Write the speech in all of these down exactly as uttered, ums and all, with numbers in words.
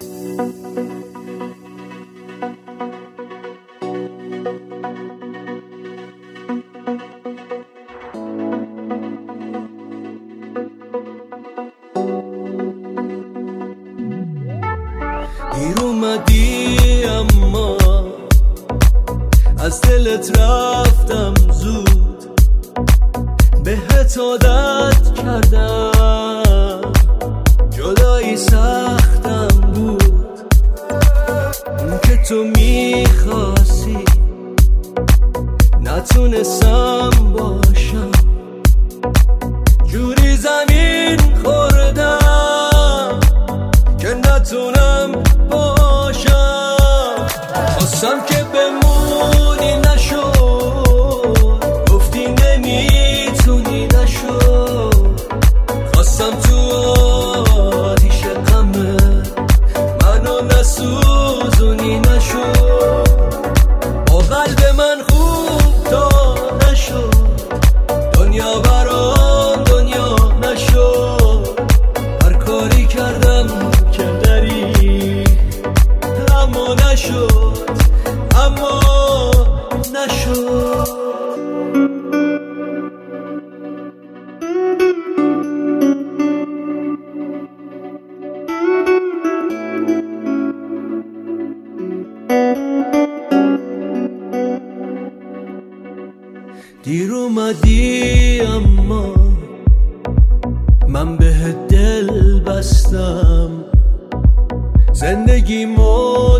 دیر اومدی اما از دلت رفتم زود، بهت عادت کردم، جدایی سختم بود. اون که تو میخواستی نتونستم باشم، جوری زمین خوردم که نتونم باشم. خواستم که بمونی نشد، گفتی نمیتونی نشد. خواستم تو آتیش غمه منو نسوزونی نشد. با قلب من خوب تا نشد، دنیا برام دنیا نشد. هر کاری کردم که دری اما نشد، اما نشد. دیر اومدی اما من بهت دل بستم، زندگیمو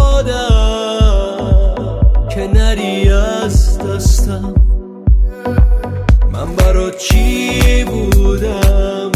دادم که نری از دستم. من برات چی بودم